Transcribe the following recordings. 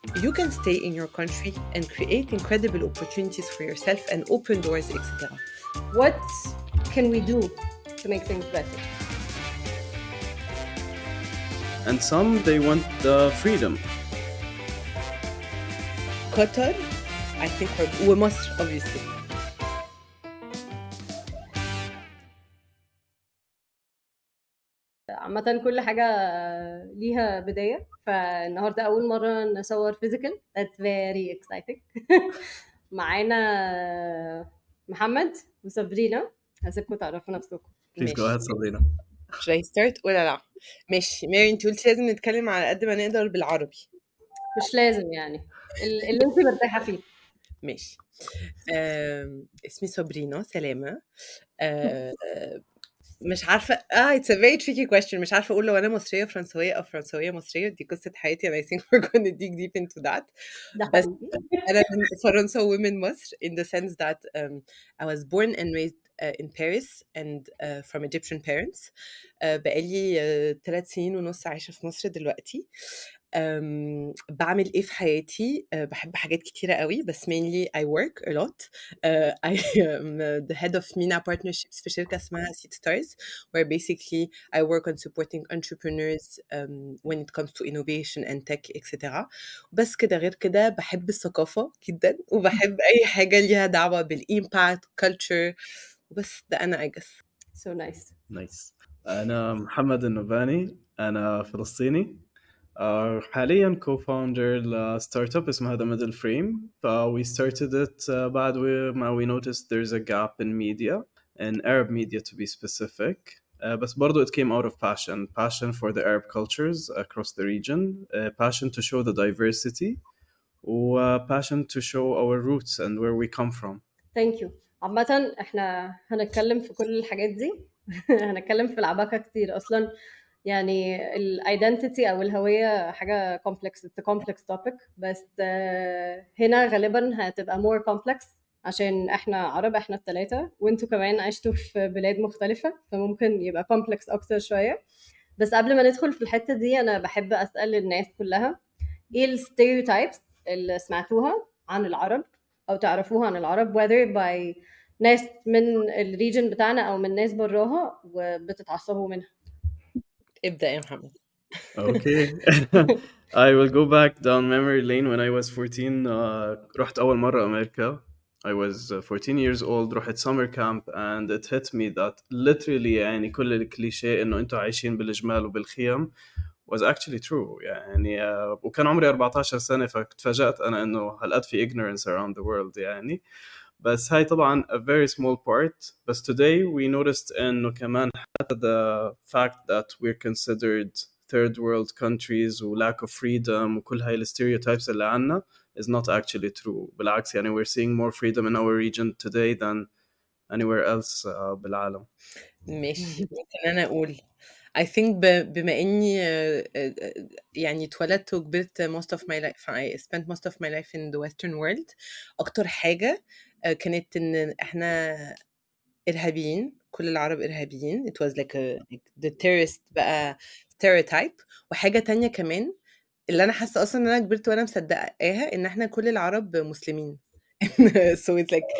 you can stay in your country and create incredible opportunities for yourself and open doors, etc. What can we do to make things better? And some, they want the freedom. Qatar, I think, ومصر obviously. عامة كل حاجة ليها بداية، فالنهاردة أول مرة نصور physical. That's very exciting. معانا محمد وسابرينا، هسيبكم تعرفوا نفسكم. Please go ahead, Sabrina. Should I start ولا لا؟ ماشي ماري، انت قلتي لازم نتكلم على قد ما نقدر بالعربي. مش لازم يعني اللي انت مرتاحة فيه. ماشي. اسمي صابرينا سلامة. مش عارفة it's a very tricky question. مش عارفة أقول لو أنا مصرية فرنسوية أو فرنسوية مصرية. دي قصة حياتي and I think we're going to dig deep into that. بس أنا من فرنسا ومن مصر in the sense that I was born and raised in Paris and from Egyptian parents. بقالي 3 سنين ونص عايشة في مصر دلوقتي. بعمل ايه في حياتي؟ بحب حاجات كتيرة قوي بس mainly I work a lot. I am the head of MENA partnerships في شركة اسمها Seed Stars, where basically I work on supporting entrepreneurs when it comes to innovation and tech etc. بس كده غير كده بحب الثقافة جدا وبحب أي حاجة ليها دعوة بالإمباكت culture وبس. ده أنا I guess. So nice. Nice. أنا محمد النباني، أنا فلسطيني. حاليا co-founder لستارت اب اسمها The Middle Frame. We started it بعد ما we noticed there's a gap in media, in Arab media to be specific. بس برضو it came out of passion for the Arab cultures across the region, passion to show the diversity, passion to show our roots and where we come from. Thank you. عامة احنا هنتكلم في كل الحاجات دي. هنتكلم في العباكة كتير أصلا. يعني الايدنتيتي او الهويه حاجه كومبلكس، it's a complex topic، بس هنا غالبا هتبقى more complex عشان احنا عرب، احنا الثلاثه، وانتوا كمان عشتوا في بلاد مختلفه فممكن يبقى complex اكتر شويه. بس قبل ما ندخل في الحته دي انا بحب اسال الناس كلها ايه الستيريوتايبس اللي سمعتوها عن العرب او تعرفوها عن العرب whether by ناس من الريجن بتاعنا او من ناس براها وبتتعصبوا منها. ابدأ يا محمد. Okay. I will go back down memory lane. When I was 14 رحت أول مرة أمريكا. I was 14 years old. رحت summer camp and it hit me that literally يعني كل الكليشيه إنه أنتوا عايشين بالجمال وبالخيام was actually true يعني. وكان عمري 14 سنة فتفاجأت أنا إنه هالقد في ignorance around the world يعني. بس هاي طبعا a very small part. بس today we noticed إنه كمان حتى the fact that we're considered third world countries و lack of freedom وكل هاي stereotypes اللي عنا is not actually true. بالعكس يعني we're seeing more freedom in our region today than anywhere else بالعالم. ماشي. ممكن أنا أقول I think بما إني يعني اتولدت وكبرت most of my life, I spent most of my life in the Western world. أكتر حاجة كانت إن إحنا إرهابيين، كل العرب إرهابيين. It was like the terrorist بقى stereotype. وحاجة تانية كمان اللي أنا حاسة أصلا إن أنا كبرت وأنا مصدقاها إن إحنا كل العرب مسلمين. So it's like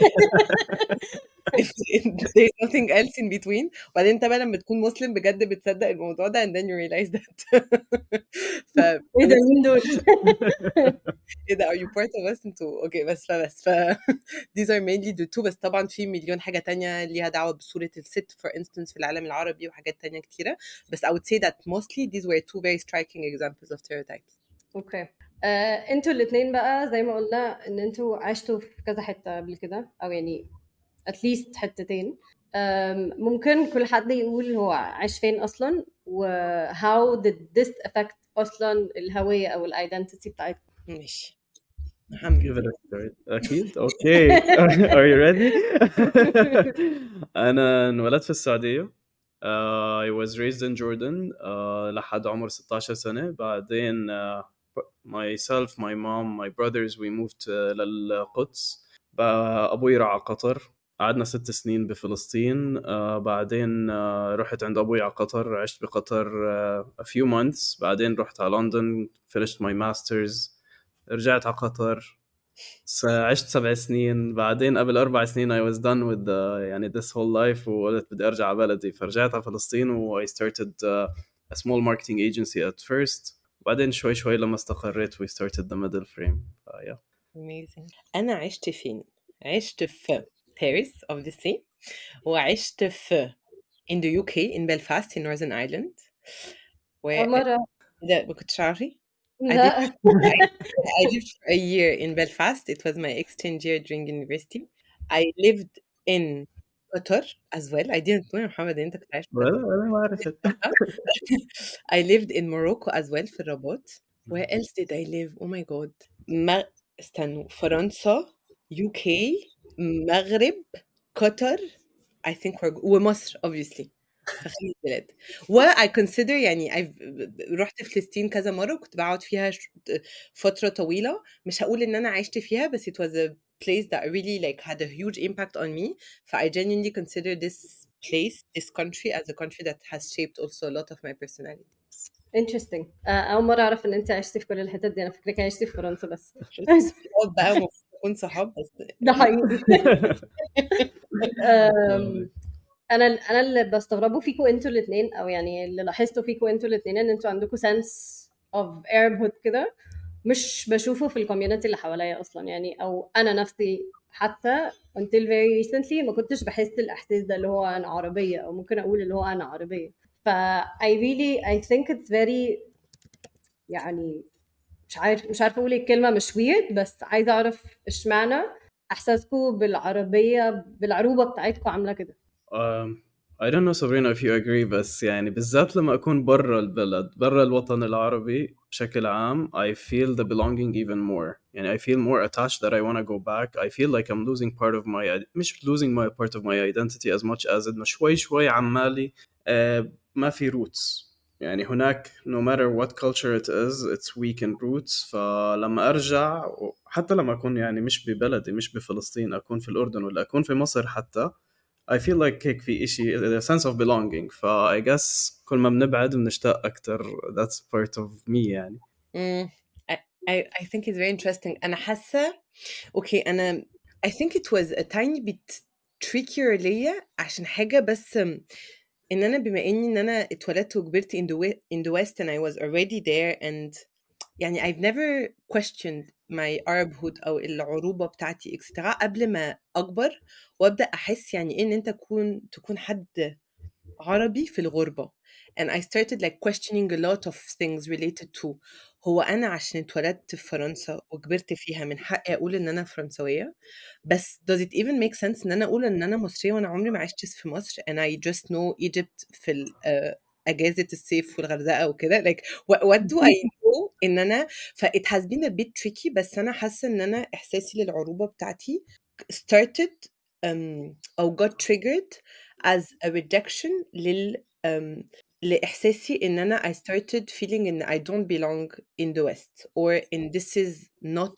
there's nothing else in between. وبعدين انت بقى لما تكون مسلم بجد بتصدق الموضوع ده and then you realize that ايه ده مين دول؟ ايه ده are you part of us انتوا اوكي. بس these are mainly the two. بس طبعا في مليون حاجة تانية ليها دعوة بصورة الست for instance في العالم العربي وحاجات تانية كتيرة. بس I would say that mostly these were two very striking examples of stereotypes. اوكي. انتوا الاثنين بقى زي ما قلنا ان انتوا عشتوا في كذا حتة قبل كده او يعني at least حتتين. ممكن كل حد يقول هو عاش فين اصلا و how did this affect اصلا الهوية او الايدنتيتي بتاعتكم. ماشي محمد. Give it a start. أكيد. Okay. Are you ready? أنا انولدت في السعودية. I was raised in Jordan لحد عمر 16 سنة. بعدين myself, my mom, my brothers we moved للقدس. أبوي راح قطر. قعدنا 6 سنين بفلسطين. بعدين رحت عند أبوي على قطر. عشت بقطر a few months. بعدين رحت على لندن finished my masters رجعت على قطر، عشت 7 سنين. بعدين قبل 4 سنين I was done with the يعني this whole life وقلت بدي أرجع على بلدي، فرجعت على فلسطين و I started a small marketing agency at first. وبعدين شوي شوي لما استقريت we started the middle frame. Yeah. Amazing. أنا عشت فين؟ عشت في باريس obviously، وعشت في in the UK in Belfast in Northern Ireland. مرة ده ما كنتش عارفة. I لا lived for a year in Belfast. It was my exchange year during university. I lived in Qatar as well. I didn't know محمد انت كنت عايش في قطر. ولا ما عرفت. I lived in Morocco as well في الرباط. Where else did I live? Oh my god. استنوا، فرنسا، UK، مغرب، قطر، I think ومصر obviously في 5 بلاد. I consider يعني رحت فلسطين كذا مرة وكنت بقعد فيها فترة طويلة. مش هقول إن أنا عشت فيها بس it was a place that really like had a huge impact on me. I genuinely consider this place, this country as a country that has shaped also a lot of my personality. interesting. أول مرة أعرف إن أنت عشتي في كل الحتت دي. أنا فكرك عشتي في فرنسا بس. صحاب بقى المفروض نكون صحاب بس. ده حقيقي. انا اللي بستغربه فيكم انتوا الاثنين، او يعني اللي لاحظته فيكم انتوا الاثنين، ان انتوا عندكم sense of Arabhood كده مش بشوفه في الكوميونتي اللي حواليا اصلا يعني. او انا نفسي حتى until very recently ما كنتش بحس الاحساس ده اللي هو انا عربيه، او ممكن اقول اللي هو انا عربيه. ف I think it's very يعني مش عارفه اقول الكلمه، مش weird، بس عايزه اعرف اشمعنى احساسكم بالعربيه بالعروبه بتاعتكم عامله كده. I don't know Sabrina if you agree، بس يعني بالذات لما أكون برا البلد برا الوطن العربي بشكل عام I feel the belonging even more. يعني I feel more attached that I want to go back. I feel like I'm losing part of my مش losing my part of my identity as much as إنه شوي عمالي ما في roots. يعني هناك no matter what culture it is it's weak in roots. فلما أرجع حتى لما أكون يعني مش ببلدي مش بفلسطين، أكون في الأردن ولا أكون في مصر حتى I feel like هيك في إشي a sense of belonging. I guess كل ما بنبعد بنشتاق أكتر. That's part of me يعني. I think it's very interesting. أنا حاسة okay أنا I think it was a tiny bit trickier ليا عشان حاجة بس إن أنا بما إن أنا اتولدت وكبرت in the West and I was already there and يعني I've never questioned my Arabhood أو العروبة بتاعتي etc. قبل ما أكبر وأبدأ أحس يعني إيه إن أنت تكون حد عربي في الغربة. and I started like questioning a lot of things related to هو أنا عشان اتولدت في فرنسا وكبرت فيها من حقي أقول إن أنا فرنسوية، بس does it even make sense إن أنا أقول إن أنا مصرية وأنا عمري ما عشتش في مصر and I just know Egypt في أجازة الصيف والغردقة وكده like what do I know إن أنا it has been a bit tricky. بس أنا حاسة إن أنا إحساسي للعروبة بتاعتي started أو got triggered as a rejection لإحساسي إن أنا I started feeling إن I don't belong in the West or in this is not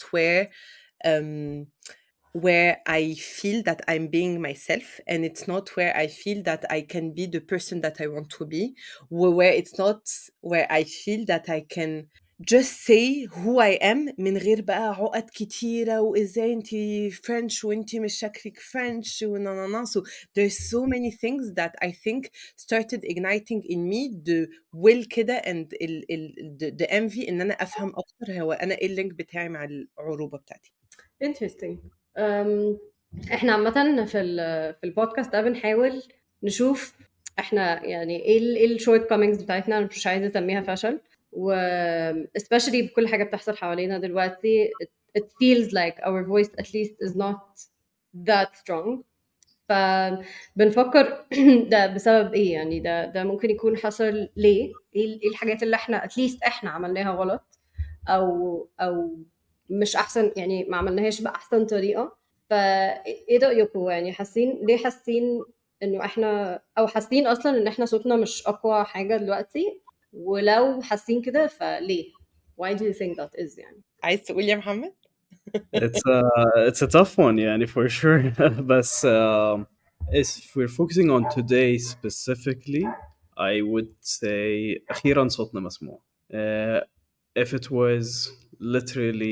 where I feel that I'm being myself and it's not where I feel that I can be the person that I want to be, where it's not where I feel that I can just say who I am من غير بقى عقد كتيرة وإزاي انتي French وانتي مش شكلك French ونانانا. So there's so many things that I think started igniting in me the will كده and the envy إن أنا أفهم أكتر هو أنا إيه اللينك بتاعي مع العروبة بتاعتي. interesting. احنا عامة في البودكاست ده بنحاول نشوف احنا يعني ايه الشورت كومينجز بتاعتنا. انا مش عايزة اسميها فشل، و especially بكل حاجة بتحصل حوالينا دلوقتي it feels like our voice at least is not that strong. فبنفكر ده بسبب ايه يعني، ده ممكن يكون حصل ليه، ايه الحاجات اللي احنا at least احنا عملناها غلط او مش احسن يعني ما عملناهاش باحسن طريقه. فايه رايكم يعني ليه حاسين انه احنا، او حاسين اصلا ان احنا صوتنا مش اقوى حاجه دلوقتي؟ ولو حاسين كده فليه؟ why do you think that is يعني؟ عايز تقول يا محمد؟ It's a tough one يعني for sure. بس if we're focusing on today specifically I would say أخيرا صوتنا مسموع. If it was literally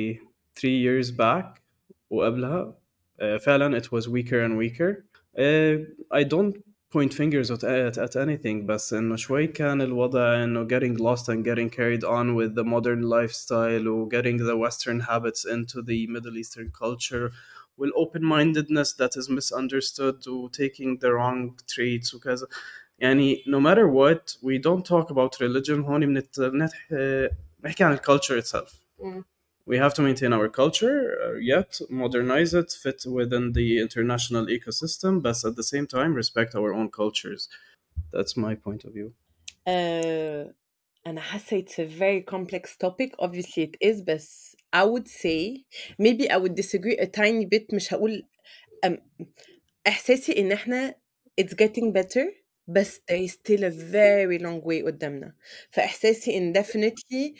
3 years back وقبلها فعلا it was weaker and weaker. I don't point fingers at anything, بس إنه شوي كان الوضع إنه getting lost and getting carried on with the modern lifestyle و getting the Western habits into the Middle Eastern culture with open-mindedness that is misunderstood و taking the wrong traits وكذا. يعني no matter what we don't talk about religion هون نحكي عن culture itself. We have to maintain our culture, yet modernize it, fit within the international ecosystem, but at the same time respect our own cultures. That's my point of view. أنا حاسة it's a very complex topic. Obviously it is, but I would say maybe I would disagree a tiny bit. مش هقول إحساسي إن إحنا it's getting better, but there is still a very long way قدامنا. فإحساسي إن definitely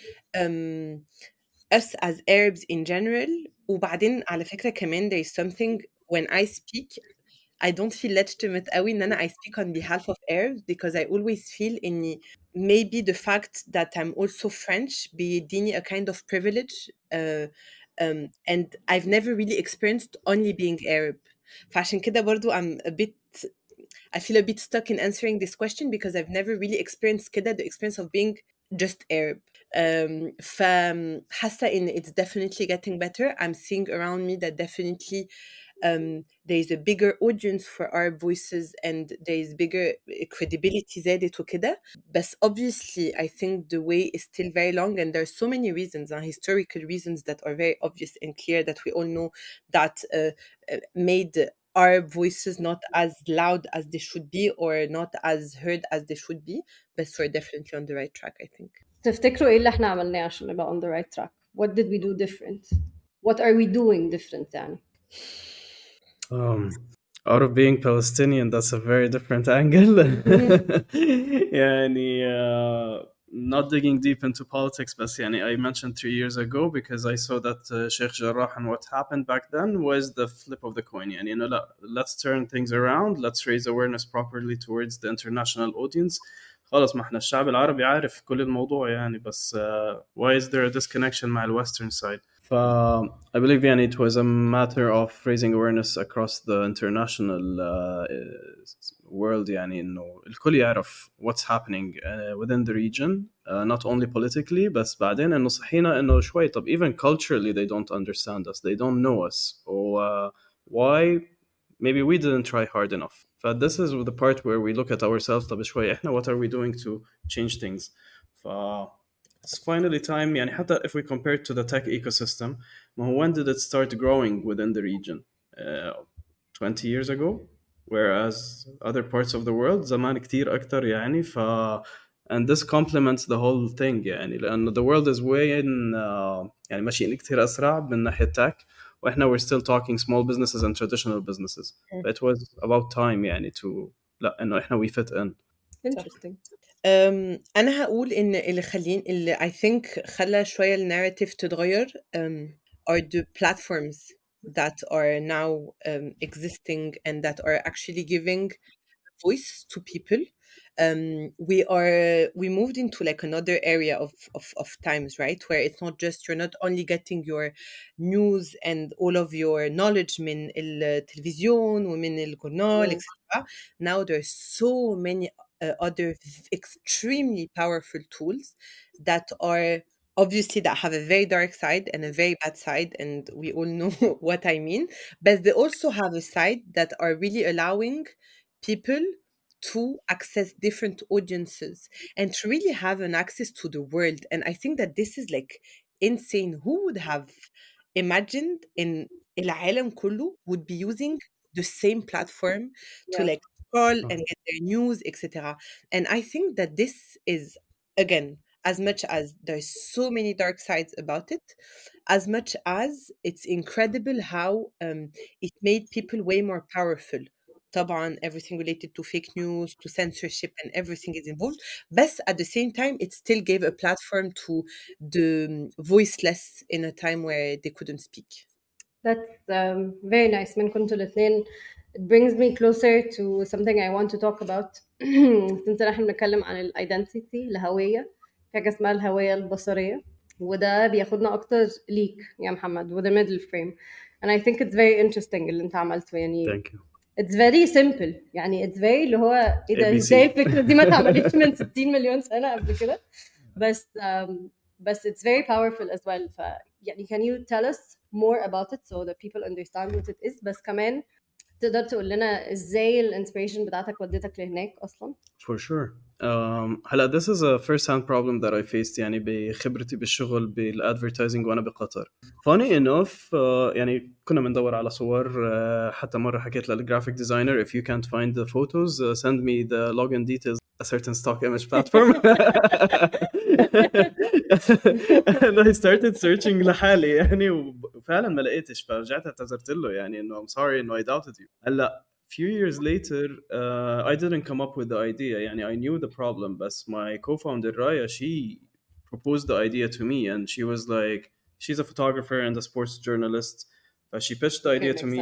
us as Arabs in general. وبعدين على فكرة كمان there is something when I speak I don't feel legitimate قوي إن أنا I speak on behalf of Arabs because I always feel إني maybe the fact that I'm also French بيديني a kind of privilege and I've never really experienced only being Arab. فعشان كده برضو I feel a bit stuck in answering this question because I've never really experienced كده the experience of being just Arab. فحاسة إن it's definitely getting better. I'm seeing around me that definitely there is a bigger audience for our voices and there is bigger credibility زادت وكده. But obviously I think the way is still very long and there are so many reasons and historical reasons that are very obvious and clear that we all know that made our voices not as loud as they should be or not as heard as they should be, but we're definitely on the right track, I think. تفتكروا ايه اللي احنا عملناه عشان نبقى on the right track? What did we do different? What are we doing different يعني? Out of being Palestinian, that's a very different angle. يعني not digging deep into politics, but يعني I mentioned 3 years ago because I saw that Sheikh Jarrah and what happened back then was the flip of the coin. يعني إنه لا, let's turn things around, let's raise awareness properly towards the international audience. خلاص ما احنا الشعب العربي عارف كل الموضوع يعني بس why is there a disconnection مع ال Western side? I believe يعني it was a matter of raising awareness across the international world يعني إنه الكل يعرف what's happening within the region not only politically بس بعدين إنه صحينا إنه شوي طب even culturally they don't understand us, they don't know us or why maybe we didn't try hard enough. But this is the part where we look at ourselves طب شوي إحنا what are we doing to change things. It's finally time يعني حتى if we compare it to the tech ecosystem ما هو when did it start growing within the region 20 years ago whereas other parts of the world زمان كتير أكتر يعني and this complements the whole thing يعني لأن the world is way in يعني ماشيين كتير أسرع من ناحية tech وإحنا we're still talking small businesses and traditional businesses. It was about time يعني to لا إنه إحنا we fit in. Interesting. أنا هقول إن اللي I think خلى شوية الناريتيف تتغير are the platforms that are now existing and that are actually giving voice to people. We moved into like another area of times, right? Where it's not just you're not only getting your news and all of your knowledge من التلفزيون ومن الجورنال etc. Now there's so many other extremely powerful tools that are obviously that have a very dark side and a very bad side, and we all know what I mean. But they also have a side that are really allowing people to access different audiences and to really have an access to the world. And I think that this is like insane. Who would have imagined in العالم كله would be using the same platform to like scroll and get their news, etc. And I think that this is, again, as much as there's so many dark sides about it, as much as it's incredible how it made people way more powerful. طبعا everything related to fake news, to censorship, and everything is involved. But at the same time, it still gave a platform to the voiceless in a time where they couldn't speak. That's very nice منكم انتوا الاثنين. It brings me closer to something I want to talk about. since احنا بنتكلم عن identity الهوية، في حاجة اسمها الهوية البصرية. وده بياخدنا اكتر ليك يا محمد وده middle frame and I think it's very interesting اللي انت عملته يعني. Thank you. it's very simple يعني it's very اللي هو ايه ده ABC. ازاي الفكرة دي ما اتعملتش من 60 مليون سنة قبل كده بس it's very powerful as well. يعني can you tell us more about it so that people understand what it is بس كمان تقدر تقول لنا ازاي الانسبيريشن بتاعتك ودتك لهناك اصلا؟ For sure. هلا this is a first hand problem that I faced يعني بخبرتي بالشغل بالادفرتايزنج وانا بقطر. Funny enough يعني كنا بندور على صور حتى مرة حكيت للجرافيك ديزاينر if you can't find the photos send me the login details a certain stock image platform. and I started searching لحالي يعني وفعلا ما لقيتش فرجعت اعتذرت له يعني انه I'm sorry انه I doubted you. هلا few years later I didn't come up with the idea يعني I knew the problem but my co-founder Raya she proposed the idea to me and she was like she's a photographer and a sports journalist but she pitched the idea to me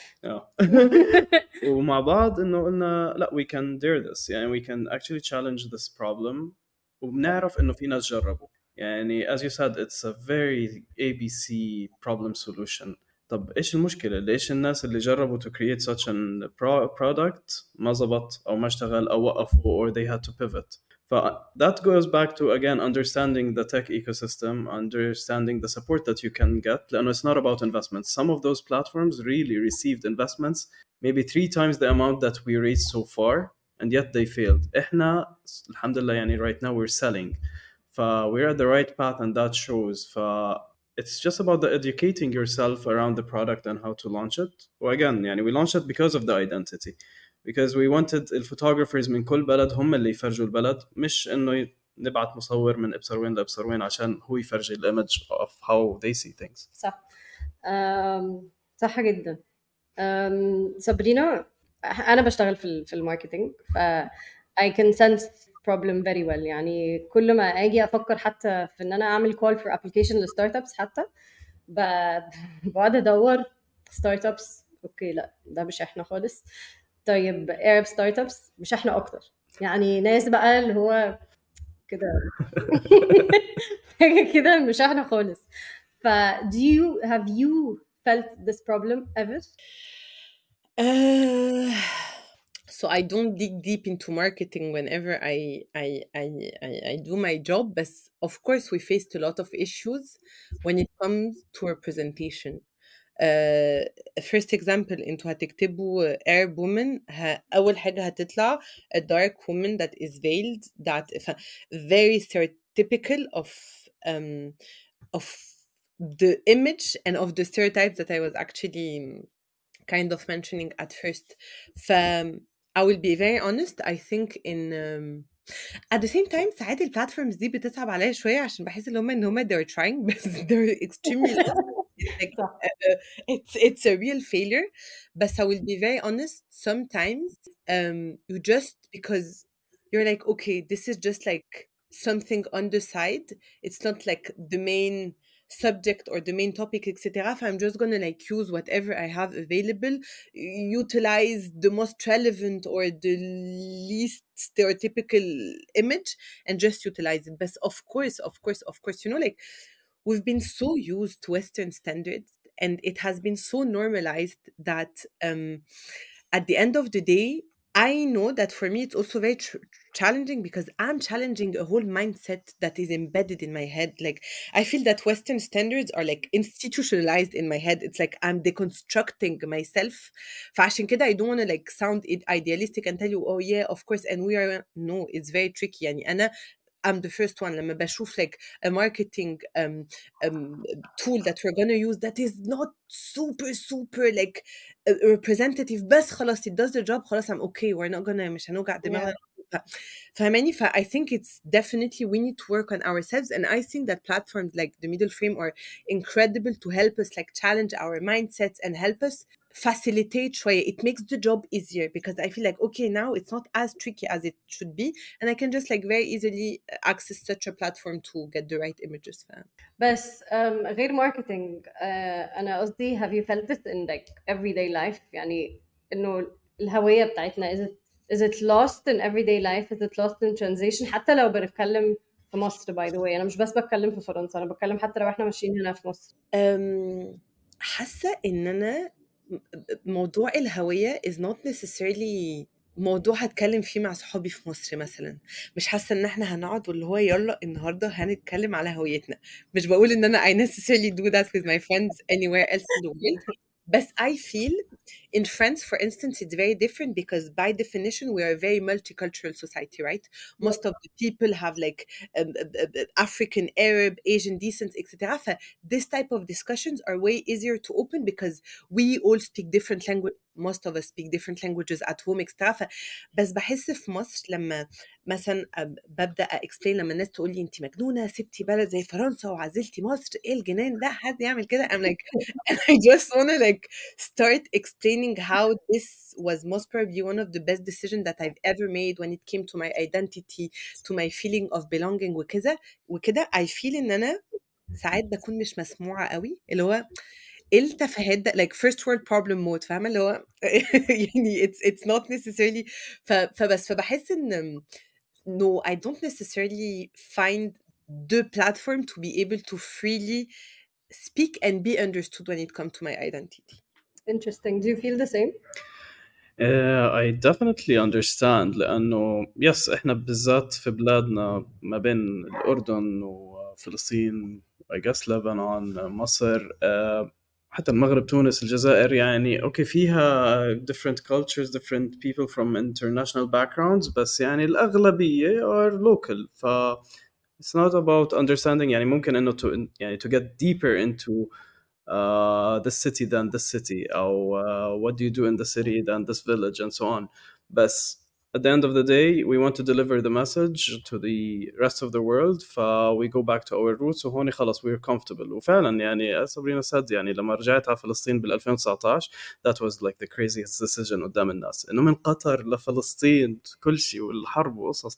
ومع بعض انه قلنا لا we can dare this يعني we can actually challenge this problem وبنعرف انه في ناس جربوا يعني as you said it's a very ABC problem solution. طب ايش المشكله ليش الناس اللي جربوا to create such a product ما زبط او ما اشتغل او وقفوا or they had to pivot. That goes back to again understanding the tech ecosystem, understanding the support that you can get لأنه it's not about investments. Some of those platforms really received investments maybe 3 times the amount that we raised so far and yet they failed. احنا الحمد لله يعني right now we're selling we're at the right path and that shows it's just about the educating yourself around the product and how to launch it. Again, يعني we launched it because of the identity. Because we wanted الفوتوغرافرز من كل بلد هم اللي يفرجوا البلد مش إنه نبعت مصور من إبصر وين لإبصر وين عشان هو يفرجي الإيمج of how they see things. صح. صح جدا. سابرينا أنا بشتغل في الماركتينج I can sense problem very well يعني كل ما اجي افكر حتى في ان انا اعمل call for application لستارت ابس حتى بقعد ادور ستارت ابس اوكي لا ده مش احنا خالص. طيب Arab ستارت ابس مش احنا اكتر يعني ناس بقى اللي هو كده حاجه كده مش احنا خالص. have you felt this problem ever? So I don't dig deep into marketing whenever I do my job, but of course we faced a lot of issues when it comes to our presentation. First example انتوا هتكتبوا Arab woman أول حاجة هتطلع a dark woman that is veiled that very stereotypical of the image and of the stereotypes that I was actually kind of mentioning at first. I will be very honest. I think in at the same time ساعات البلاتفورمز دي بتصعب عليا شوية عشان بحس ان هم they're trying but they're extremely like, it's a real failure. But I will be very honest. Sometimes you just because you're like okay this is just like something on the side. It's not like the main subject or the main topic etc. I'm just gonna like use whatever I have available, utilize the most relevant or the least stereotypical image and just utilize it. But of course you know like we've been so used to Western standards and it has been so normalized that at the end of the day I know that for me it's also very challenging because I'm challenging a whole mindset that is embedded in my head. Like I feel that Western standards are like institutionalized in my head. It's like I'm deconstructing myself. فعشان كده I don't want to like sound idealistic and tell you oh yeah of course and we are no it's very tricky يعني أنا I'm the first one لما بشوف like a marketing tool that we're gonna use that is not super like representative بس خلاص it does the job خلاص I'm okay we're not gonna مش هنوجع دماغنا فهماني I think it's definitely we need to work on ourselves and I think that platforms like the Middle Frame are incredible to help us like challenge our mindsets and help us facilitate شوية. It makes the job easier because I feel like okay now it's not as tricky as it should be and I can just like very easily access such a platform to get the right images. بس غير ماركتينج أنا قصدي have you felt it in like everyday life يعني إنه الهوية بتاعتنا is it lost in everyday life is it lost in translation حتى لو بنتكلم في مصر باي ذا واي. انا مش بس بتكلم في فرنسا، انا بتكلم حتى لو احنا ماشيين هنا في مصر. حاسة إن أنا موضوع الهوية is not necessarily موضوع هتكلم فيه مع صحابي في مصر مثلا. مش حاسة إن احنا هنقعد واللي هو يلا النهاردة هنتكلم على هويتنا. مش بقول إن أنا I necessarily do that with my friends anywhere else in the world. بس I feel in France, for instance, it's very different because by definition, we are a very multicultural society, right? Most of the people have like African, Arab, Asian descent, etc. This type of discussions are way easier to open because we all speak different language. Most of us speak different languages at home, etc. بس بحس في مصر لما مثلا ببدا explain لما الناس تقول لي انت مجنونه سبتي بلد زي فرنسا وعزلتي مصر، ايه الجنان ده، حد يعمل كده؟ I'm like and I just wanna like start explaining how this was most probably one of the best decisions that I've ever made when it came to my identity, to my feeling of belonging وكده. I feel ان انا ساعات بكون مش مسموعة قوي، اللي هو ايه التفاهات ده like first world problem mode، فاهمة اللي هو يعني it's not necessarily فبس فبحس ان no, I don't necessarily find the platform to be able to freely speak and be understood when it comes to my identity. Interesting. Do you feel the same? I definitely understand لأنه يس إحنا بالذات في بلادنا ما بين الأردن وفلسطين I guess لبنان مصر حتى المغرب تونس الجزائر يعني أوكي فيها different cultures different people from international backgrounds بس يعني الأغلبية are local ف it's not about understanding يعني ممكن إنه to get deeper into this city than this city أو what do you do in the city than this village and so on. But at the end of the day we want to deliver the message to the rest of the world we go back to our roots وهون خلاص we're comfortable. وفعلا يعني Sabrina said يعني لما رجعت على فلسطين بال 2019 that was like the craziest decision قدام الناس إنه من قطر لفلسطين كل شيء والحرب وقصص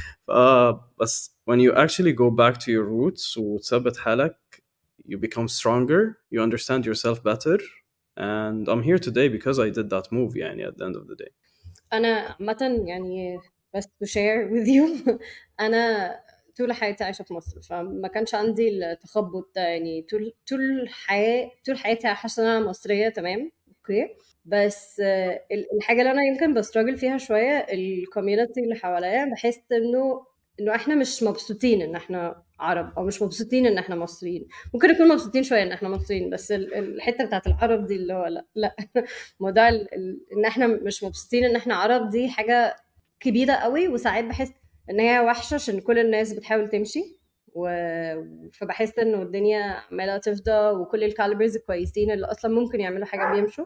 بس when you actually go back to your roots وتثبت حالك you become stronger, you understand yourself better, and I'm here today because I did that move يعني at the end of the day. أنا عامة يعني بس to share with you أنا طول حياتي عايشة في مصر، فما كانش عندي التخبط ده يعني طول حياتي حاسة إن أنا مصرية تمام أوكي. بس الحاجة اللي أنا يمكن بستراجل فيها شوية الكوميونتي اللي حواليا، بحس إنه إحنا مش مبسوطين إن إحنا عرب، أو مش مبسوطين إن إحنا مصريين. ممكن نكون مبسوطين شوية إن إحنا مصريين، بس الحتة بتاعت العرب دي اللي هو لا موضوع إن إحنا مش مبسوطين إن إحنا عرب دي حاجة كبيرة قوي، وساعات بحس إن هي وحشة عشان كل الناس بتحاول تمشي فبحس إنه الدنيا عمالة تفضى وكل الكاليبرز الكويسين اللي أصلا ممكن يعملوا حاجة بيمشوا.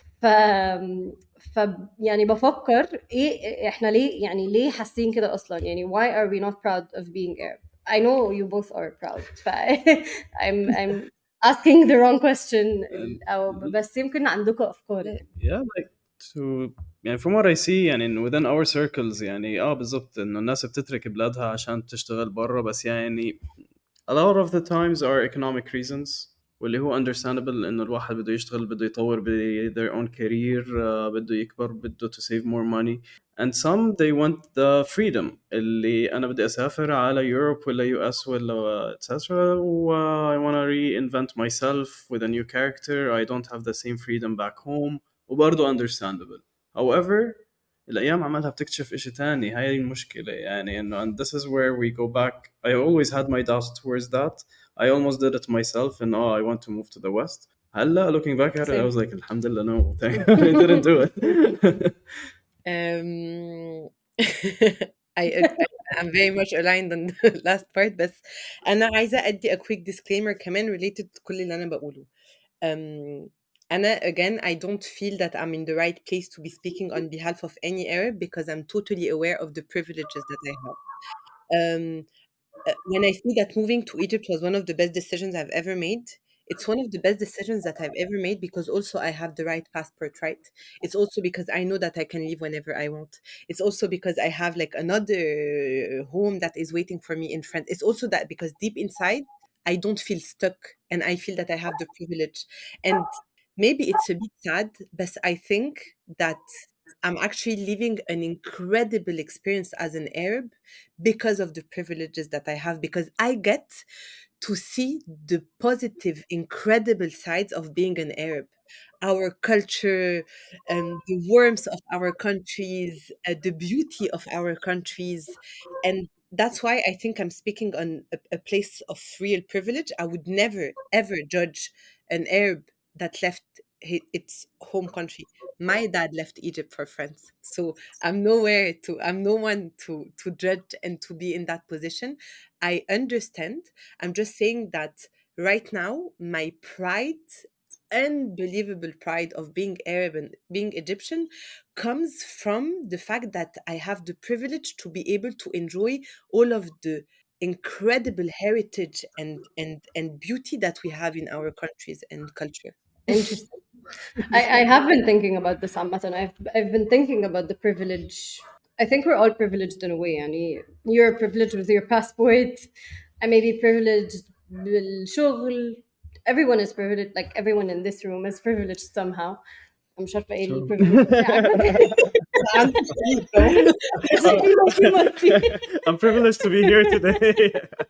يعني بفكر ايه احنا ليه حاسين كده اصلا، يعني why are we not proud of being Arab? I know you both are proud I'm asking the wrong question او بس يمكن عندكم افكار. Yeah, like to يعني from what I see يعني within our circles يعني بالضبط إنه الناس بتترك بلادها عشان تشتغل برا، بس يعني a lot of the times are economic reasons واللي هو understandable إنه الواحد بده يشتغل بده يطور their own career بده يكبر بده to save more money and some they want the freedom اللي أنا بدي أسافر على Europe ولا US ولا etc I want to reinvent myself with a new character I don't have the same freedom back home وبرضه understandable. However الأيام عمالها بتكتشف إشي تاني، هاي المشكلة يعني إنه and this is where we go back. I always had my doubts towards that. I almost did it myself and I want to move to the West. هلا looking back at it I was like alhamdulillah no I didn't do it. I'm very much aligned on the last part بس أنا عايزة أدي a quick disclaimer كمان related to كل اللي أنا بقوله. أنا again I don't feel that I'm in the right place to be speaking on behalf of any Arab because I'm totally aware of the privileges that I have. When I see that moving to Egypt was one of the best decisions I've ever made, it's one of the best decisions that I've ever made because also I have the right passport, right? It's also because I know that I can leave whenever I want. It's also because I have like another home that is waiting for me in France. It's also that because deep inside, I don't feel stuck and I feel that I have the privilege. And maybe it's a bit sad, but I think that I'm actually living an incredible experience as an Arab because of the privileges that I have, because I get to see the positive, incredible sides of being an Arab. Our culture, the warmth of our countries, the beauty of our countries. And that's why I think I'm speaking on a place of real privilege. I would never, ever judge an Arab that left its home country. My dad left Egypt for France. So I'm no one to judge and to be in that position. I understand. I'm just saying that right now, my pride, unbelievable pride of being Arab and being Egyptian, comes from the fact that I have the privilege to be able to enjoy all of the incredible heritage and beauty that we have in our countries and culture. Interesting. I have been thinking about this عامة. I've been thinking about the privilege. I think we're all privileged in a way. يعني you're privileged with your passport. I may be privileged بالشغل. Everyone is privileged. Like everyone in this room is privileged somehow. I'm مش عارفة ايه ال privilege بتاعك. I'm privileged to be here today.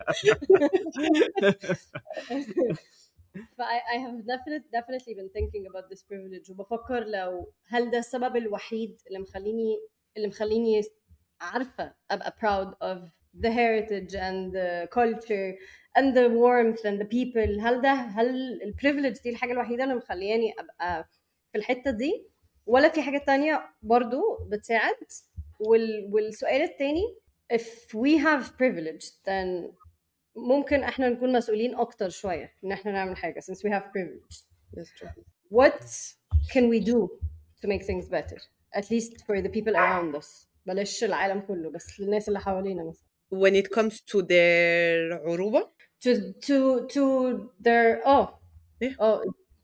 But I have definitely been thinking about this privilege وبفكر لو هل ده السبب الوحيد اللي مخليني عارفة أبقى proud of the heritage and the culture and the warmth and the people. هل الprivilege دي الحاجة الوحيدة اللي مخلياني أبقى في الحتة دي ولا في حاجة تانية برضو بتساعد؟ والسؤال التاني if we have privilege then ممكن احنا نكون مسؤولين اكتر شويه ان احنا نعمل حاجه since we have privilege. That's true. What can we do to make things better at least for the people around us بلاش العالم كله بس الناس اللي حوالينا مثلا When it comes to their عروبة, to their Yeah.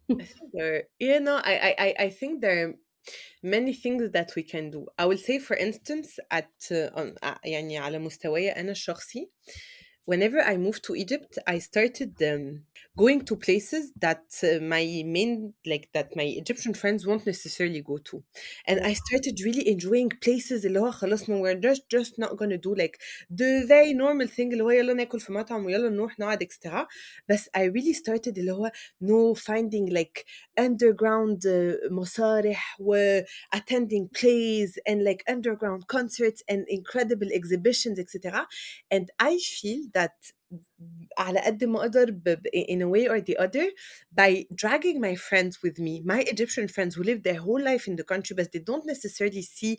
I think there are many things that we can do. I will say, for instance, يعني على مستواي أنا الشخصي, whenever I moved to Egypt, I started going to places that that my Egyptian friends won't necessarily go to. And I started really enjoying places اللي هو خلاص we're just not gonna do like the very normal thing اللي هو يلا ناكل في مطعم ويلا نروح نقعد etc. بس I really started اللي هو finding like underground مسارح و attending plays and like underground concerts and incredible exhibitions etc. And I feel that على قد ما أقدر in a way or the other, by dragging my friends with me, my Egyptian friends who live their whole life in the country but they don't necessarily see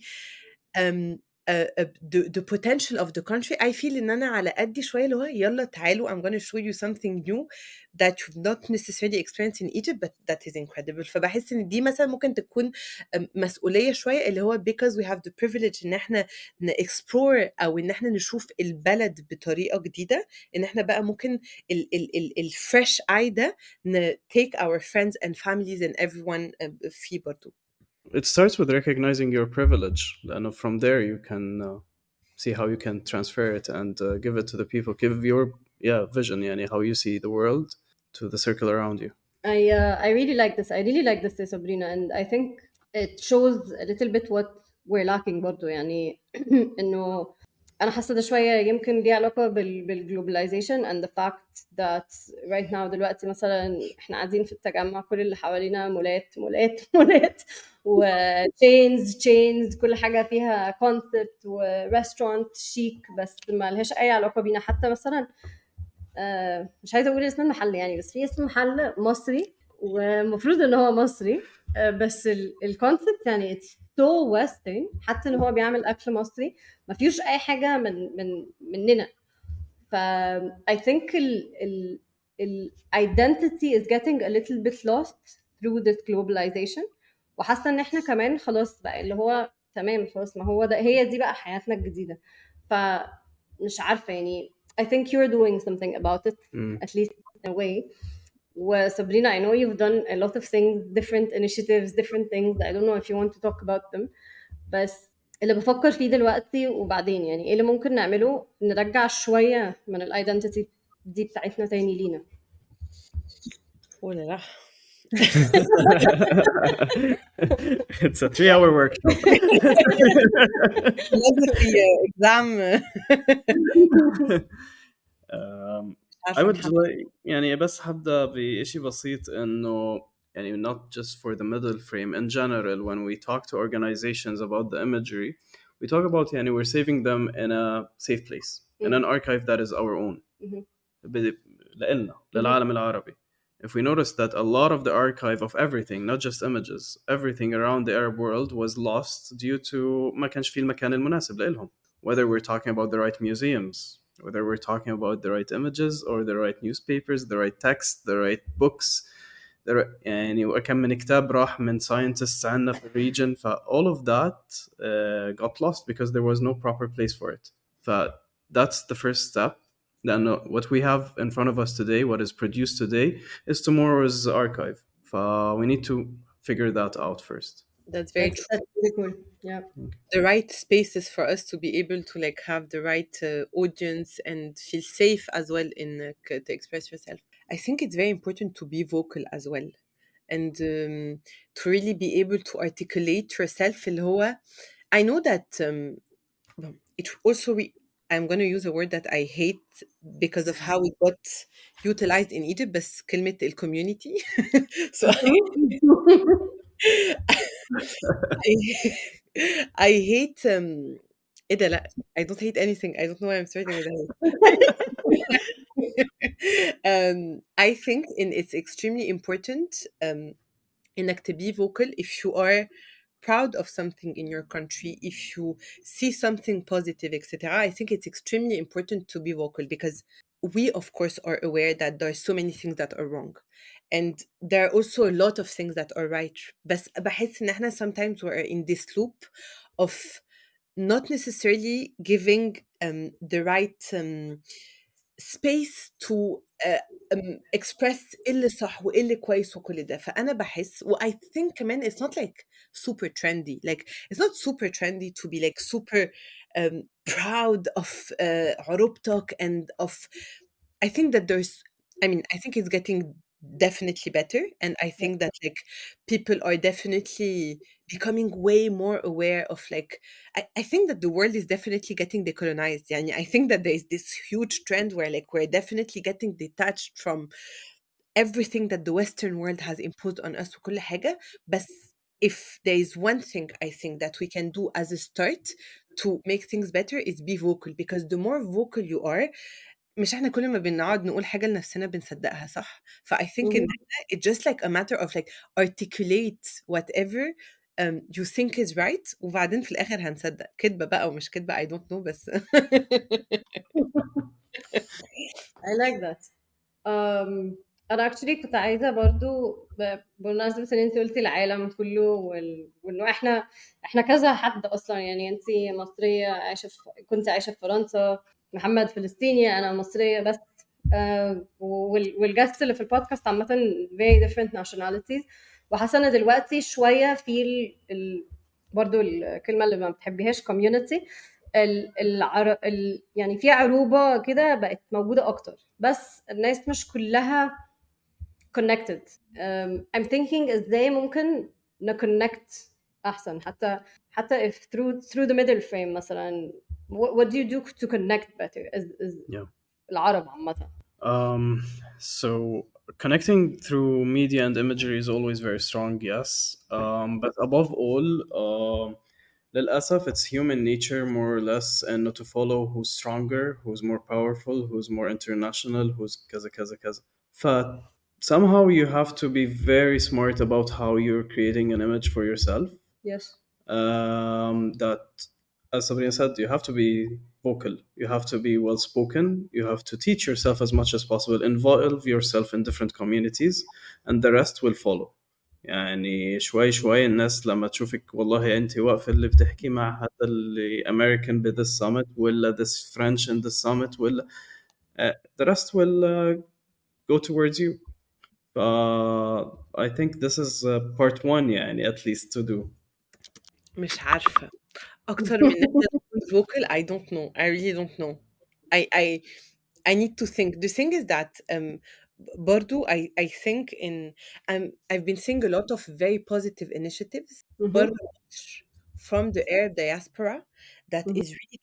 the potential of the country, I feel إن أنا على قدي شوية اللي هو يلا تعالوا I'm gonna show you something new that you've not necessarily experienced in Egypt but that is incredible. فبحس إن دي مثلا ممكن تكون مسؤولية شوية اللي هو because we have the privilege إن احنا explore أو إن احنا نشوف البلد بطريقة جديدة, إن احنا بقى ممكن ال fresh eye ده take our friends and families and everyone فيه برضو. It starts with recognizing your privilege, and from there you can see how you can transfer it and give it to the people. Give your vision, يعني how you see the world to the circle around you. I really like this. I really like this, Sabrina, and I think it shows a little bit what we're lacking برضو. يعني إنه أنا حاسة ده شوية يمكن ليه علاقة بالglobalization and the fact that right now دلوقتي مثلا إحنا قاعدين في التجمع كل اللي حوالينا مولات و chains كل حاجة فيها concept و restaurant chic بس ما لهاش أي علاقة بينا. حتى مثلا مش عايزة أقول اسم المحل يعني, بس في اسم محل مصري ومفروض إن هو مصري بس الكونسبت يعني it's so western, حتى إن هو بيعمل أكل مصري ما فيهوش أي حاجة مننا. ف I think ال identity is getting a little bit lost through this globalization, وحاسة إن إحنا كمان خلاص بقى اللي هو تمام خلاص ما هو ده هي دي بقى حياتنا الجديدة. فمش عارفة يعني I think you're doing something about it at least in a way. Sabrina, I know you've done a lot of things, different initiatives, different things. I don't know if you want to talk about them. بس اللي بفكر فيه دلوقتي وبعدين يعني ايه اللي ممكن نعمله نرجع شوية من الايدنتيتي دي بتاعتنا تاني لينا. ولا لا It's a 3-hour workshop. philosophy exam. um, I عارفة would محمد. like يعني بس هبدأ بشيء بسيط إنه يعني not just for the middle frame in general when we talk to organizations about the imagery we talk about يعني we're saving them in a safe place in an archive that is our own لإلنا للعالم العربي. If we notice that a lot of the archive of everything, not just images, everything around the Arab world was lost due to ما كانش فيه المكان المناسب لإلهم. Whether we're talking about the right museums, whether we're talking about the right images or the right newspapers, the right text, the right books, يعني وكم من كتاب راح من scientists عندنا في region ف all of that got lost because there was no proper place for it. That's the first step. Then what we have in front of us today, what is produced today, is tomorrow's archive. We need to figure that out first. That's very true. That's really cool. Yeah. The right spaces for us to be able to like have the right audience and feel safe as well in to express yourself. I think it's very important to be vocal as well and to really be able to articulate yourself اللي هو I know that it also I'm going to use a word that I hate because of how it got utilized in Egypt بس كلمة community. So I hate ايه ده لا I don't hate anything. I don't know why I'm starting with that. I think it's extremely important انك to be vocal if you are proud of something in your country, if you see something positive, etc. I think it's extremely important to be vocal because we of course are aware that there are so many things that are wrong and there are also a lot of things that are right. بس بحس ان احنا sometimes we're in this loop of not necessarily giving the right space to express ايه اللي صح وايه اللي كويس وكل ده. فانا بحس و I think كمان it's not like super trendy, like it's not super trendy to be like super proud of عروبتك and of I think that I think it's getting definitely better and I think that like people are definitely becoming way more aware of like I think that the world is definitely getting decolonized. يعني I think that there is this huge trend where like we're definitely getting detached from everything that the Western world has imposed on us وكل حاجة. بس if there is one thing I think that we can do as a start to make things better is be vocal because the more vocal you are مش احنا كل ما بنقعد نقول حاجة لنفسنا بنصدقها صح؟ ف I think in that, it's just like a matter of like articulate whatever you think is right وبعدين في الآخر هنصدق كدبة بقى ومش كدبة I don't know بس I like that. أنا actually كنت عايزة برضو بمناسبة إن أنت قلتي العالم كله وإنه إحنا كذا حد أصلا يعني أنت مصرية كنت عايشة في فرنسا، محمد فلسطيني، أنا مصرية بس والجاست اللي في البودكاست عامة very different nationalities وحاسة إن دلوقتي شوية في برضو الكلمة اللي ما بتحبيهاش community يعني في عروبة كده بقت موجودة أكتر بس الناس مش كلها connected. I'm thinking إزاي ممكن نconnect أحسن حتى if through the middle frame مثلا what do you do to connect better as العرب عامة؟ So connecting through media and imagery is always very strong, yes. But above all, للأسف it's human nature more or less and not to follow who's stronger, who's more powerful, who's more international, who's كذا كذا كذا. Somehow you have to be very smart about how you're creating an image for yourself. Yes. That, as Sabrina said, you have to be vocal, you have to be well spoken, you have to teach yourself as much as possible, involve yourself in different communities, and the rest will follow. يعني شوي شوي الناس لما تشوفك والله انت واقفه اللي بتحكي مع هذا اللي American ب this summit ولا this French in this summit ولا the rest will go towards you. I think this is part one يعني at least to do. مش عارفة أكتر من إن أنا تكون vocal I don't know. I really don't know. I need to think. The thing is that برضو I think I've been seeing a lot of very positive initiatives برضو from the Arab diaspora that is really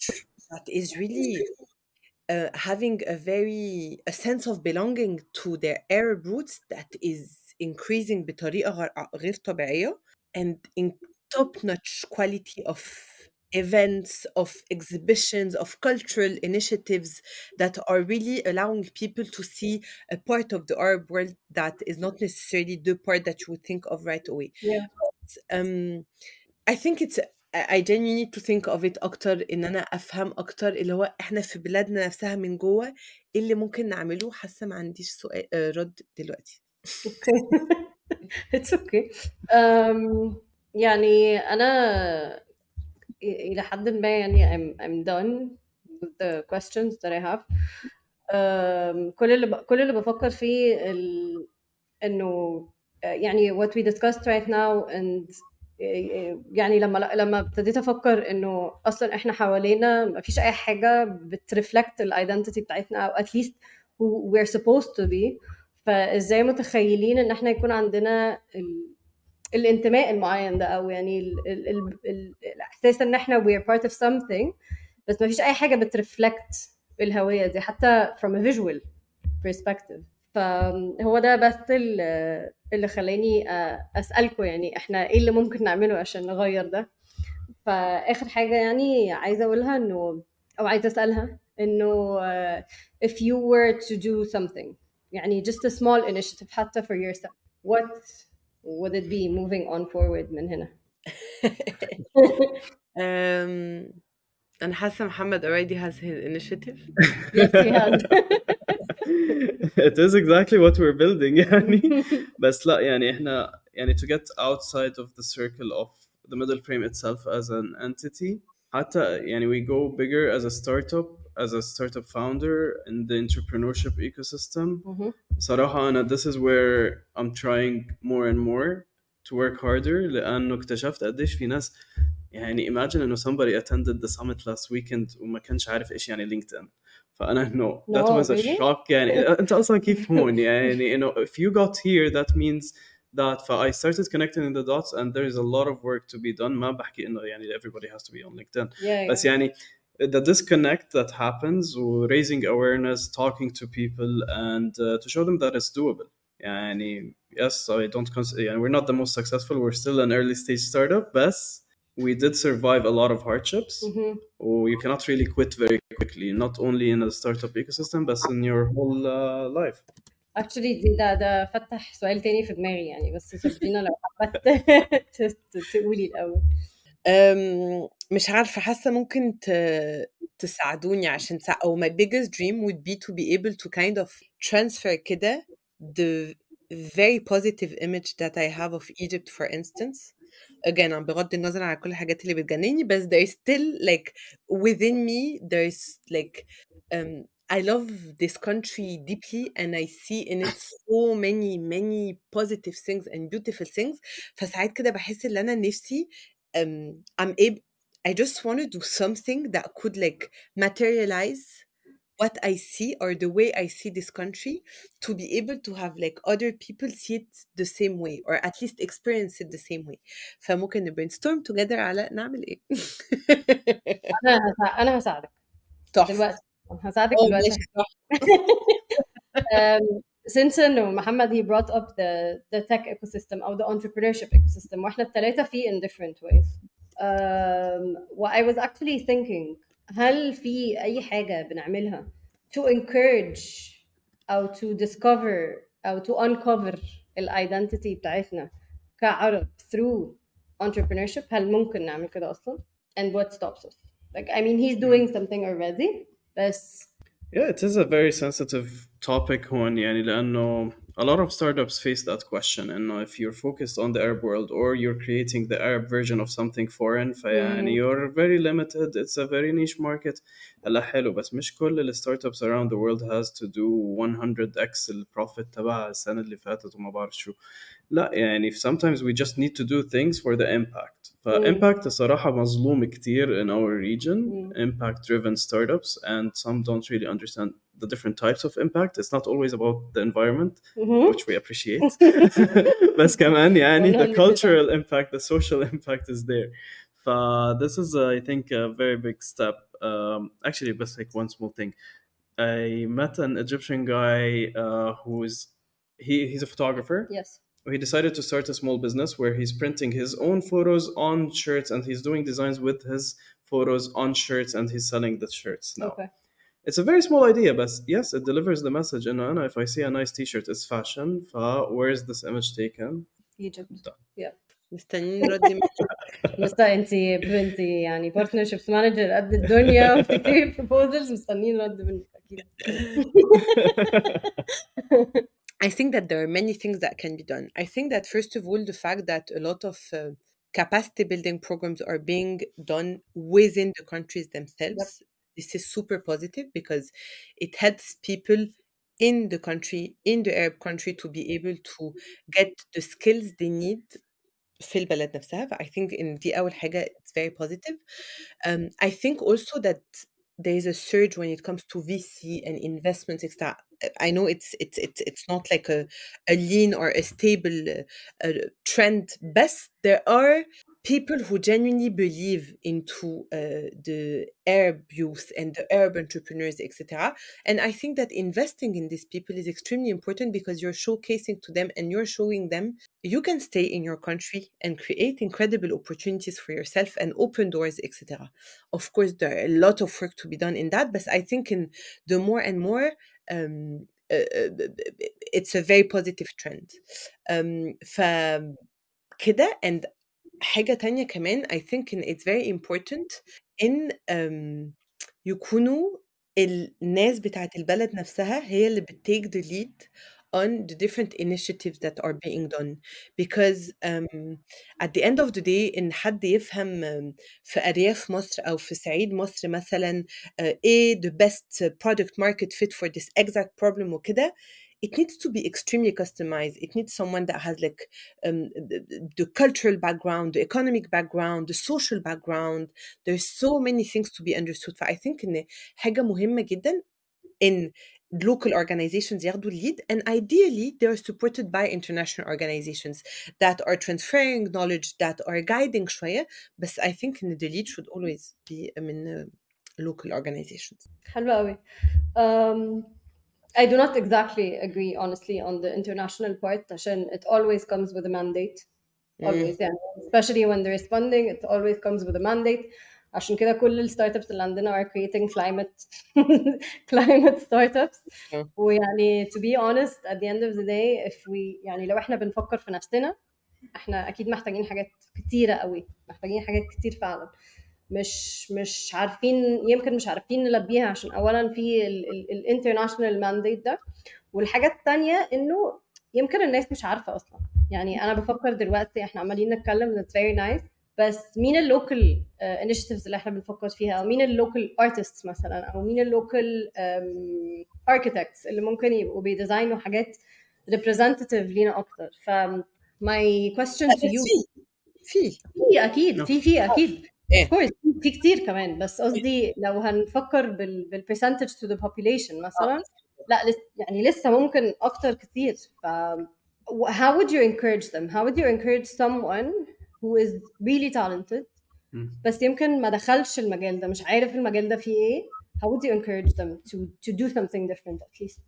having a sense of belonging to their Arab roots that is increasing بطريقة غير طبيعية, and in top-notch quality of events, of exhibitions, of cultural initiatives that are really allowing people to see a part of the Arab world that is not necessarily the part that you would think of right away. Yeah. Um, I think it's I genuinely need to think of it أكتر إن أنا أفهم أكتر اللي هو إحنا في بلادنا نفسها من جوه إيه اللي ممكن نعمله. حاسة ما عنديش سؤال رد دلوقتي. Okay. It's okay. يعني أنا إلى حد ما يعني I'm done with the questions that I have. كل اللي بفكر فيه إنه يعني what we discussed right now, and يعني لما ابتديت أفكر إنه أصلا إحنا حوالينا مفيش أي حاجة بترفلكت الايدنتيتي بتاعتنا أو at least who we're supposed to be. فإزاي متخيلين إن إحنا يكون عندنا الانتماء المعين ده أو يعني الإحساس إن إحنا we're part of something, بس مفيش أي حاجة بترفلكت الهوية دي حتى from a visual perspective. فهو ده بس اللي خلاني أسألكم يعني إحنا إيه اللي ممكن نعمله عشان نغير ده. فآخر حاجة يعني عايزة أقولها إنه أو عايزة أسألها إنه if you were to do something يعني just a small initiative حتى for yourself, what would it be moving on forward من هنا؟ أنا حاسة محمد already has his initiative. Yes, he has. It is exactly what we're building يعني بس لا يعني إحنا يعني to get outside of the circle of the middle frame itself as an entity, حتى يعني we go bigger as a startup founder in the entrepreneurship ecosystem. صراحة أنا this is where I'm trying more and more to work harder, لأنه اكتشفت قديش في ناس يعني imagine إنه somebody attended the summit last weekend وما كانش عارف إيش يعني LinkedIn. فأنا no, that No, was a really? shock يعني أنت أصلا كيف هون يعني if you got here that means that I started connecting the dots and there is a lot of work to be done. ما بحكي إنه يعني everybody has to be on LinkedIn. Yeah, بس يعني the disconnect that happens, raising awareness, talking to people, and to show them that it's doable. يعني yes, I don't consider يعني we're not the most successful. We're still an early stage startup, but we did survive a lot of hardships. You cannot really quit very quickly, not only in the startup ecosystem, but in your whole life. Actually ده فتح سؤال تاني في دماغي يعني, بس سابرينا لو حبت تقولي الأول. مش عارفة, حاسة ممكن تساعدوني عشان أو my biggest dream would be to be able to kind of transfer كده the very positive image that I have of Egypt, for instance. Again, بغض النظر عن كل الحاجات اللي بتجنني, بس there is still like within me there is like I love this country deeply and I see in it so many positive things and beautiful things. فساعات كده بحس ان انا نفسي I'm able, I just want to do something that could like materialize what I see or the way I see this country, to be able to have like other people see it the same way or at least experience it the same way. فممكن brainstorm together على نعمل ايه. أنا هساعدك تحفة. دلوقتي, هساعدك دلوقتي. Since إنه محمد he brought up the tech ecosystem أو the entrepreneurship ecosystem, وإحنا الثلاثة فيه in different ways. What I was actually thinking, هل في أي حاجة بنعملها to encourage أو to discover أو to uncover identity بتاعتنا كعرب through entrepreneurship؟ هل ممكن نعمل كده أصلا? And what stops us? Like, I mean, he's doing something already, but yeah, it is a very sensitive topic هون يعني لأنه a lot of startups face that question, and if you're focused on the Arab world or you're creating the Arab version of something foreign فيعني you're very limited, it's a very niche market. هلا حلو, بس مش كل ال startups around the world has to do 100x البروفيت تبع السنة اللي فاتت وما بعرف شو. لا يعني sometimes we just need to do things for the impact. فإمباكت الصراحة مظلوم كتير in our region, impact driven startups, and some don't really understand the different types of impact. It's not always about the environment, which we appreciate. بس كمان يعني the 100%. cultural impact, the social impact is there. This is I think a very big step. Actually, just like one small thing. I met an Egyptian guy he's a photographer. Yes. He decided to start a small business where he's printing his own photos on shirts and he's doing designs with his photos on shirts and he's selling the shirts now. Okay. It's a very small idea, but yes, it delivers the message. And if I see a nice t-shirt, it's fashion. Where is this image taken? Egypt. Done. Yeah. مستنيين رد منك. بس انت يعني بارتنرشيبس مانجر قد الدنيا وبتكتبي proposals مستنيين رد منك اكيد. I think that there are many things that can be done. I think that first of all, the fact that a lot of capacity building programs are being done within the countries themselves, this is super positive because it helps people in the country, in the Arab country, to be able to get the skills they need في البلد نفسها. I think in دي أول حاجة it's very positive. I think also that there is a surge when it comes to VC and investments, etc. I know it's not like a lean or a stable trend, but there are people who genuinely believe into the Arab youth and the Arab entrepreneurs, etc. And I think that investing in these people is extremely important because you're showcasing to them and you're showing them you can stay in your country and create incredible opportunities for yourself and open doors, etc. Of course, there are a lot of work to be done in that, but I think in the more and more, it's a very positive trend. فكده and حاجة تانية كمان I think it's very important إن يكونوا الناس بتاعت البلد نفسها هي اللي بتtake the lead on the different initiatives that are being done because at the end of the day إن حد يفهم في أرياف مصر أو في صعيد مصر مثلا إيه the best product market fit for this exact problem وكده it needs to be extremely customized. It needs someone that has like the cultural background, the economic background, the social background. There's so many things to be understood. I think إن حاجة مهمة جدا in local organizations ياخدوا lead and ideally they are supported by international organizations that are transferring knowledge, that are guiding شوية. But I think إن the lead should always be من local organizations. حلوة قوي. I do not exactly agree honestly on the international part عشان it always comes with a mandate. Always يعني especially when there is funding it always comes with a mandate. عشان كده كل الستارت اللي عندنا are creating climate startups. ويعني to be honest at the end of the day if we يعني لو احنا بنفكر في نفسنا احنا اكيد محتاجين حاجات كتيرة قوي محتاجين حاجات كتير فعلا مش عارفين يمكن مش عارفين نلبيها عشان اولا في الانترناشونال مانديت ده والحاجة التانية انه يمكن الناس مش عارفة اصلا يعني انا بفكر دلوقتي احنا عمالين نتكلم that's very nice بس مين اللوكال initiatives اللي احنا بنفكر فيها او مين اللوكال artists مثلا او مين اللوكال architects اللي ممكن يبقوا بيديزاينوا حاجات representative لينا اكتر my question to you في اكيد في اكيد of course في كتير كمان بس قصدي لو هنفكر بالpercentage to the population مثلا لا يعني لسه ممكن اكتر كتير how would you encourage them how would you encourage someone who is really talented بس يمكن ما دخلش المجال ده مش عارف المجال ده فيه ايه how would you encourage them to do something different at least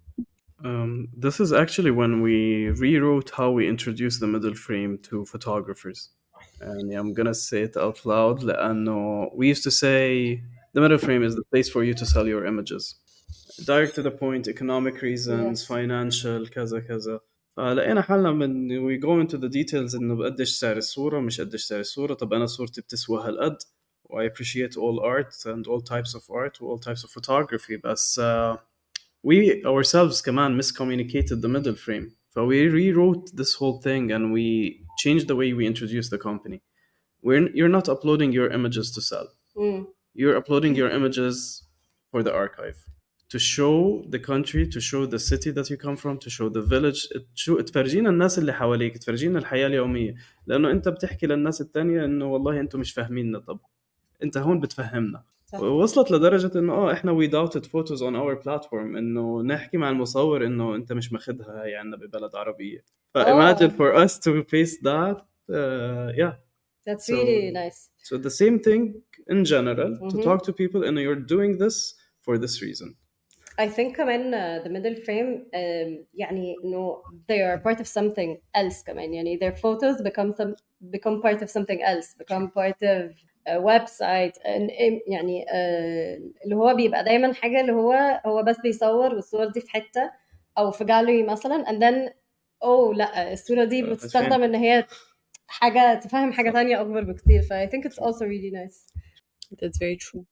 this is actually when we rewrote how we introduce the middle frame to photographers and I'm gonna say it out loud لأنه we used to say the middle frame is the place for you to sell your images direct to the point economic reasons financial كذا كذا فلقينا حالنا من we go into the details إنه قديش سعر الصورة مش قديش سعر الصورة طب أنا صورتي بتسوى هالقد I appreciate all art and all types of art and all types of photography بس we ourselves كمان miscommunicated the middle frame so we rewrote this whole thing and we changed the way we introduce the company you're not uploading your images to sell you're uploading your images for the archive to show the country, to show the city that you come from, to show the village. تفرجينا الناس اللي حواليك، تفرجينا الحياة اليومية، لأنه أنت بتحكي للناس التانية إنه والله أنتم مش فاهميننا. طب أنت هون بتفهمنا. صح. وصلت لدرجة إنه إحنا we doubted photos on our platform، إنه نحكي مع المصور إنه أنت مش ماخدها هاي عنا ببلد عربية. Imagine for us to face that. Yeah. That's really nice. So the same thing in general, to talk to people and you're doing this for this reason. I think كمان the middle frame يعني إنه they are part of something else كمان، يعني their photos become part of something else, become part of a website. يعني اللي هو بيبقى دايما حاجة اللي هو بس بيصور والصور دي في حتة أو في gallery مثلا and then لا الصورة دي بتستخدم إن هي حاجة تفهم حاجة تانية أكبر بكتير. I think it's also really nice. That's very true.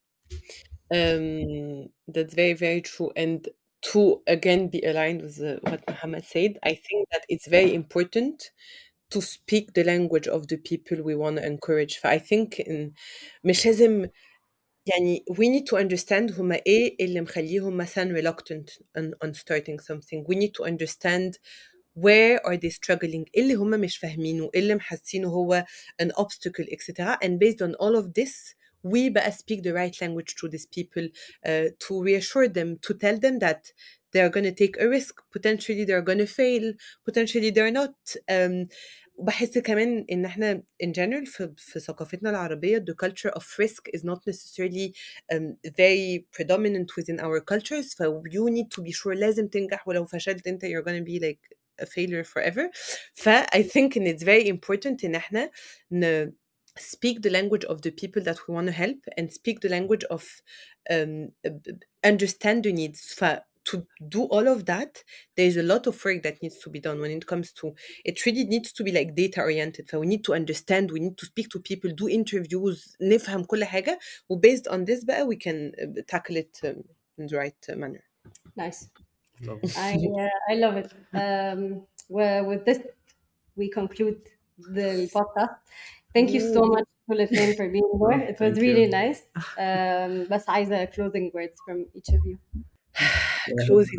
That's very, very true. And to again be aligned with what Muhammad said, I think that it's very important to speak the language of the people we want to encourage. I think مش لازم يعني we need to understand هما إيه اللي مخليهم مثلا reluctant on starting something. We need to understand where are they struggling, إيه اللي هما مش فاهمينه، إيه اللي محسينه هو an obstacle, etc. And based on all of this, we بقى speak the right language to these people, to reassure them, to tell them that they're going to take a risk, potentially they're going to fail, potentially they're not. وبحس كمان إن إحنا in general في ثقافتنا العربية the culture of risk is not necessarily very predominant within our cultures. So you need to be sure لازم تنجح، ولو فشلت أنت you're going to be like a failure forever. I think it's very important إن إحنا speak the language of the people that we want to help and speak the language of understand the needs. To do all of that, there's a lot of work that needs to be done when it comes to, it really needs to be like data oriented. So we need to understand, we need to speak to people, do interviews, نفهم كل حاجة, based on this بقى we can tackle it in the right manner. Nice. I love it. With this, we conclude the podcast. Thank you so much for listening, for being here. It was really nice. بس عايزة closing words from each of you. Closing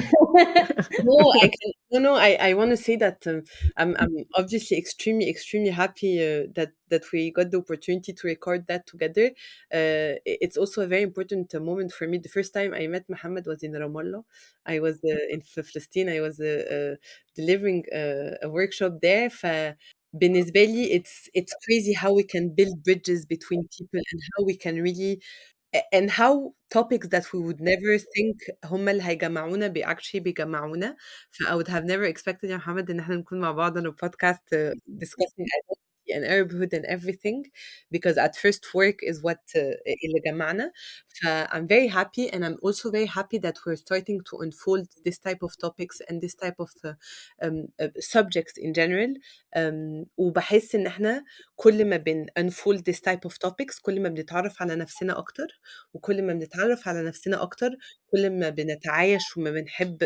I want to say that I'm obviously extremely happy that we got the opportunity to record that together. It's also a very important moment for me. The first time I met Muhammad was in Ramallah. I was in Palestine. I was delivering a workshop there. بالنسبة لي it's crazy how we can build bridges between people and how we can really and how topics that we would never think هم اللي هيجمعونا actually بيجمعونا. I would have never expected يا محمد إن احنا نكون مع بعض on a podcast discussing identity and Arabhood and everything, because at first work is what اللي جمعنا. I'm very happy, and I'm also very happy that we're starting to unfold this type of topics and this type of subjects in general. وبحس إن احنا كل ما unfold this type of topics كل ما بنتعرف على نفسنا أكتر، وكل ما بنتعرف على نفسنا أكتر كل ما بنتعايش وما بنحب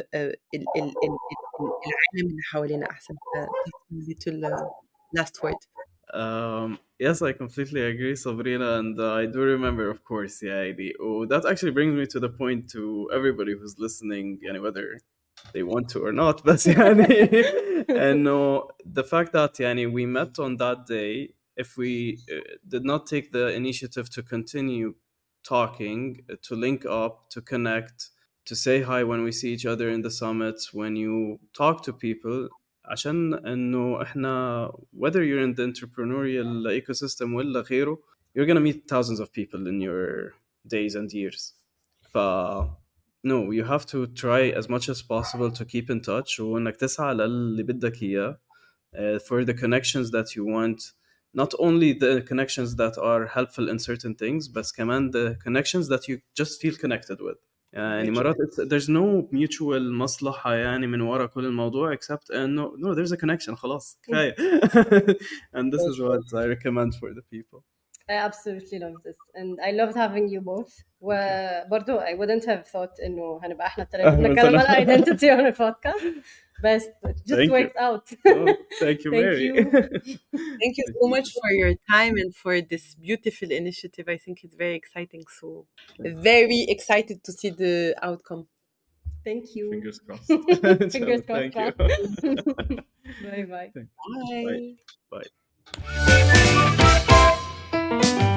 العالم اللي حوالينا أحسن. Last word. Yes, I completely agree, Sabrina, and I do remember, of course, that actually brings me to the point to everybody who's listening, whether they want to or not, but and the fact that we met on that day, if we did not take the initiative to continue talking, to link up, to connect, to say hi when we see each other in the summits, when you talk to people, عشان انه احنا whether you're in the entrepreneurial ecosystem ولا غيره, you're gonna meet thousands of people in your days and years. No, you have to try as much as possible to keep in touch, وانك تسعى للي بدك اياه, for the connections that you want, not only the connections that are helpful in certain things, but كمان the connections that you just feel connected with. مرات there's no mutual مصلحة من وراء كل الموضوع, except no there's a connection, خلاص كفاية. And this is what I recommend for the people. I absolutely love this, and I loved having you both. وبرضو I wouldn't have thought إنه هنبقى إحنا الثلاثة نتكلم على identity on a podcast, best. It just Thank you. worked out. Oh, thank you, Thank Mary. you. Thank you so much for your time and for this beautiful initiative. I think it's very exciting. So very excited to see the outcome. Thank you. Fingers crossed. Fingers Chalo, thank crossed. you. Bye bye. Bye. Bye.